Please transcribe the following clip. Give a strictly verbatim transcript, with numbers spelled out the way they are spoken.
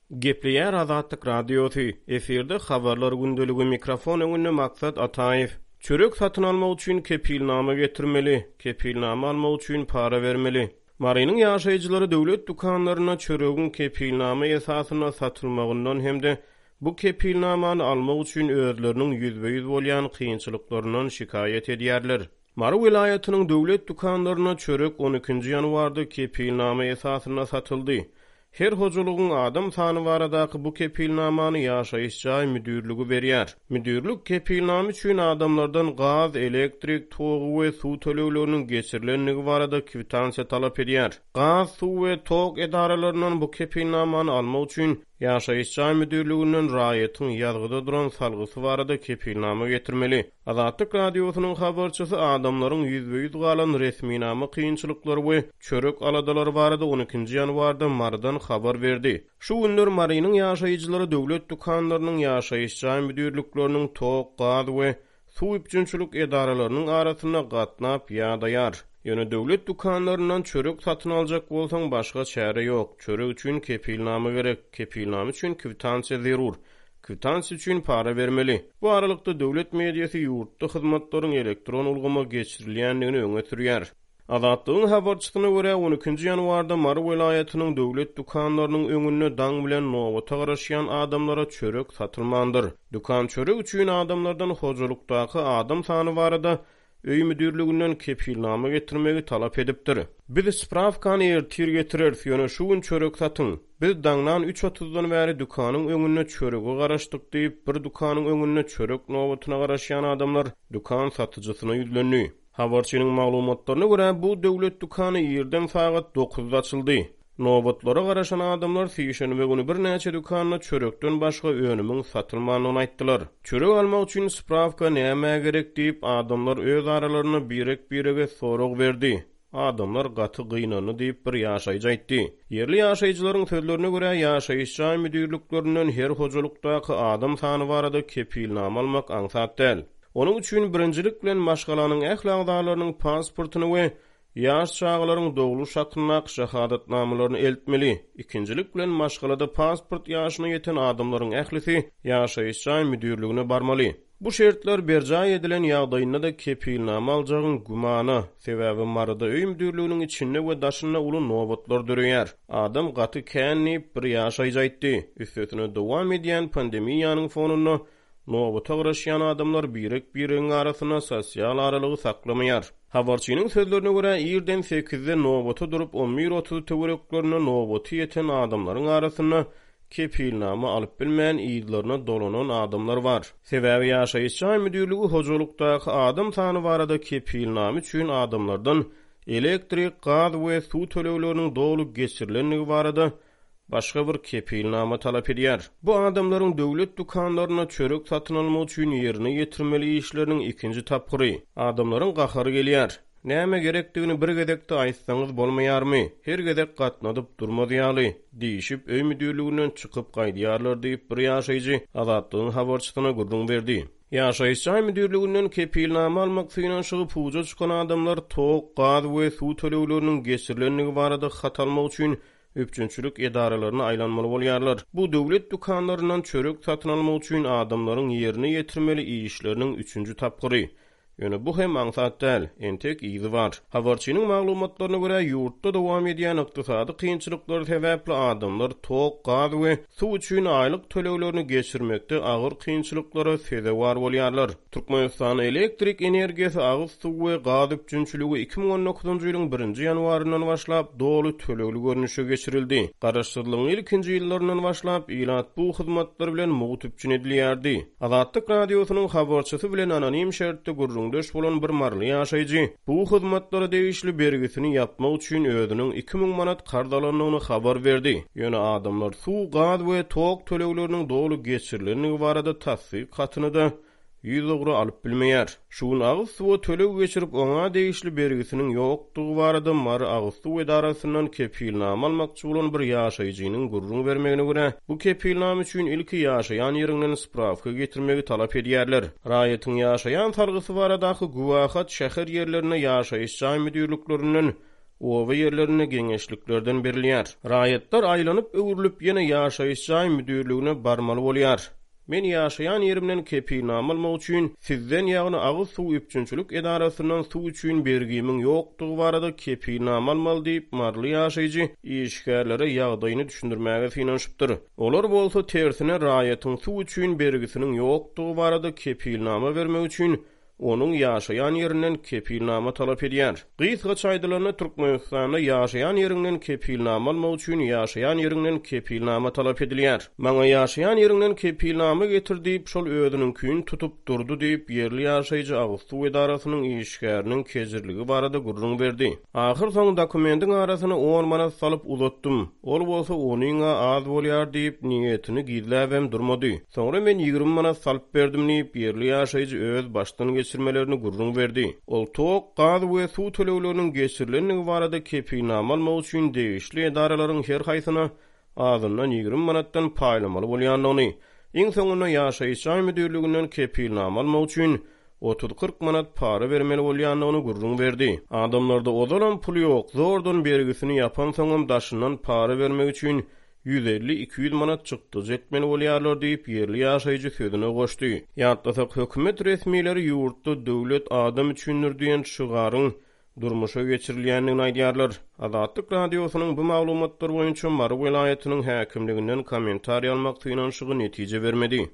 Gepleýär Azatlyk radiosu, eferde habarlar gündöligi mikrofon öňünde maksat Ataýew. Çörek satyn almak üçin kepilnama getirmeli, kepilnama almak üçin para bermeli. Marynyň ýaşaýjylary döwlet dukanlaryna çöregiň kepilnama esasyna satylmagyndan hemde bu kepilnamany almak üçin özleriniň ýüzbe ýüz bolýan kynçylyklaryndan şikayet edýärler. Mary welaýatynyň döwlet dukanlaryna çörek on ikinji ýanwarda kepilnama esasyna satyldy. Her hojalygyň adam sany baradaky bu kepilnamany ýaşaýyş jaý müdürligi berýär. Müdürlük kepilnama üçin adamlardan gaz, elektrik, tog we suw tölegleriniň geçirilenligi barada kwitansiýa talap edýär. Gaz, suw we tog edaralarynyň bu kepilnamany almak üçin ýaşaýyş jaý müdürliginden raýatyň ýazgyda duran salgysy barada kepilnama getirmeli. Azatlyk radiosynyň habarçysy adamlaryň ýüzbe ýüz galan resminama kynçylyklary we çörek aladalary barada on ikinji ýanwarda Mardan habar berdi. Şu günler Marynyň ýaşaýjylary döwlet dukanlarynyň ýaşaýyş jaý müdürlikleriniň tog, gaz we suw üçinçilik edaralarynyň arasyna gatnap ýadaýar. Ýöne döwlet dukanlarynyň çörek satyn aljak bolsaň başga çäre ýok. Çörek üçin kepilnama gerek. Kepilnama üçin kwitansiýa zerur. Kwitansiýa üçin para bermeli. Bu aralykda döwlet mediýasy ýurtda hyzmatlaryň elektron ulgama geçirilýändigini öňe sürýär. Azatlygyň habarçysyna görä on ikinji ýanwarda Mary welaýatynyň döwlet dukanlarynyň öňünde daň bilen nowata garaşýan adamlara çörek satylmandyr. Dukan çörek üçin adamlardan hojalykdaky adam sany barada öý müdürliginden kepilnama getirmegi talap edipdir. Biz spravkany ertir getirer, ýöne şu gün çörek satyn. Biz daňdan üç otuzdan bäri dukanyň öňünde çöregi garaşdyk diýip bir dukanyň öňünde çörek nowatyna garaşýan adamlar dukan satyjysyna ýüzlenýär. Habarçynyň maglumatlaryna görä bu döwlet dukany ýerden sagat dokuzda açyldy. Nowatlara garaşan adamlar sýişenbe güni bir näçe dukanyna çörekden başga önümiň satylmanyny aýtdylar. Çörek almak üçin spravka näme gerek diýip adamlar öz aralaryna birek-birege sorag berdi. Adamlar gaty gynany diýip bir ýaşaýjy aýtdy. Yerli ýaşaýjylaryň sözlerine görä ýaşaýyş jaý müdürliklerinden her hojalykdaky adam sany barada kepilnama almak aňsat däl. Onun üçin birinjilik bilen maşgalanyň ählakdalarynyň pasportyny we ýaş çağlaryň doglu şaklynak şahadatnamalaryny eltmeli. İkincilik bilen maşgalada pasport ýaşyna ýeten adamlaryň ählisi ýaşaýyş jaý müdürligine barmaly. Bu şertler berja edilen ýagdaýynda da kepilnama aljagyň gumana sebäbi marada öý müdürliginiň içinde we daşynda uly nowatlar döreýär. Adam gaty känni bir ýaşaýjy aýtdy. Üstüne dowam edýän pandemiýanyň fonunda nowata garaşýan adamlar birek biriň arasyna sosial aralygy saklamaýar. Habarçynyň sözlerine görä ýerden sekizde nowata durup on bir otuz töwereklerine nowaty ýeten adamlaryň arasyna kepilnama alyp bilmän ýyllaryna dolanan adamlar bar. Sebäbi ýaşaýyş jaý müdürligi hojalykdaky adam sany barada kepilnama üçin adamlardan elektrik, gaz we suw tölegleriniň dolu geçirilenligi barada başga bir kepilnama talap edýär. Bu adamlaryň döwlet dukanlaryna çörek satyn almak üçin ýerine ýetirmeli işleriniň ikinji tapgyry. Adamlaryň gahary gelýär. Näme gerekdigini bir gedekde aýtsaňyz bolmaýarmy? Her gedek gatnadyp durmadýaly diýişip öý müdürliginden çykyp gaýdýarlar diýip bir ýaşaýjy Azatlygyň habarçysyna gurrun berdi. Ýaşaýyş jaý müdürliginden kepilnama almak üçin şygyp puja çykan adamlar tog, gaz we suw tölegleriniň geçirilenligi barada hat almak üçin öpçünçülük edaralaryna aýlanmaly bolýarlar. Bu döwlet dukanlarynyň çörek satyn almak üçin adamlaryň ýerine ýetirmeli işleriniň üçünji tapgyry. Ýöne bu hem aňsat däl, entek ýygy bar. Habarçynyň maglumatlaryna görä ýurtda dowam edýän ykdysady kynçylyklar sebäpli adamlar tog, gaz we suw üçin aýlyk töleglerini geçirmekde agyr kynçylyklara sebäp bolýarlar. Türkmenistan elektrik energiýasy agyz suw we gaz üçinçiligi iki ming on dokuzunji ýylyň birinji ýanwaryndan başlap dolu tölegli görnüşe geçirildi. Garaşdyrlygyň ilkinji ýyllaryndan başlap ilat bu hyzmatlar bilen mugytypçyn edilýärdi. Azatlyk radiosynyň habarçysy bilen anonim şertde gurrun döş bolan bir marly ýaşaýjy bu hyzmatlara degişli bergisini yapmak üçin özüniň iki ming manat kardalanyny habar berdi. Ýöne adamlar suw, gaz we tog tölegleriniň dolu geçirilenligi barada tassyk hatyny da ýüz ogry alyp bilmeýär. Şuň agyz suw töleg geçirip oňa degişli bergisiniň ýokdugy barada Mary agyz suw edarasyndan kepilnama almakçy bolan bir ýaşaýjynyň gurrun bermegine görä bu kepilnama üçin ilki ýaşaýan ýerinden spravka getirmegi talap edýärler. Raýatyň ýaşaýan salgysy baradaky guwahat şäher ýerlerine ýaşaýyş jaý müdürliklerinden owa yerlerine geňeşliklerden berilýär. Raýatlar aýlanyp öwürlüp ýene ýaşaýyş jaý müdürligine barmaly bolýar. Men ýaşaýan yerimden kepilnama almak üçin sizden ýagny agyz suw üpçünçilik edarasynyň suw üçin bergimiň ýokdugy barada kepilnama almaly diýip marly ýaşaýjy işgärlere ýagdaýyny düşündirmäge synanyşypdyr. Olar bolsa tersine raýatyň suw üçin bergisiniň ýokdugy barada kepilnama bermek üçin onun ýaşaýan ýerinden kepilnama talap edýär. Gysga çaýdylaryna Türkmenistanda ýaşaýan ýerinden kepilnama almak üçin ýaşaýan ýerinden kepilnama talap edilýär. Maňa ýaşaýan ýerinden kepilnama getirdiip şol özüniň küýün tutup durdy diýip ýerli ýaşaýjy agyz suw edarasynyň işgäriniň kezirligi barada gurrun berdi. Ahyr soň dokumentin arasyna on manat salyp uzatdym. Ol bolsa onyňa az bolýar diýip niýetini gizläwem durmady. Soňra men ýygrimi manat salyp berdim diýip ýerli ýaşaýjy öz başdan geçirmelerini gurrun verdi. Ol tok, gaz we suw tölegleriniň geçirilenligi barada kepilnama almak üçin degişli edaralaryň her haýsyna azyndan ýygrimi manatdan paýlamaly bolýandygyny, iň soňunda ýaşaýyş jaý müdürliginden kepilnama almak üçin otuz kırk manat para vermeli bolýandygyny gurrun berdi. Adamlarda ozalan pul ýok, zordan bergisini ýapan soňam daşyndan para vermek üçin yüz elli iki yüz manat çykdy jetmeli bolýarlar diýip ýerli ýaşaýjy sözüne goşdy. Ýatlasak hökümet resmiýetleri ýurtda döwlet adam üçindir diýen şygaryň durmuşa geçirilýändigini aýdýarlar. Azatlyk radiosynyň bu maglumatlar boýunça Mary welaýatynyň häkimliginden kommentariýa almak synanyşygy netije bermedi.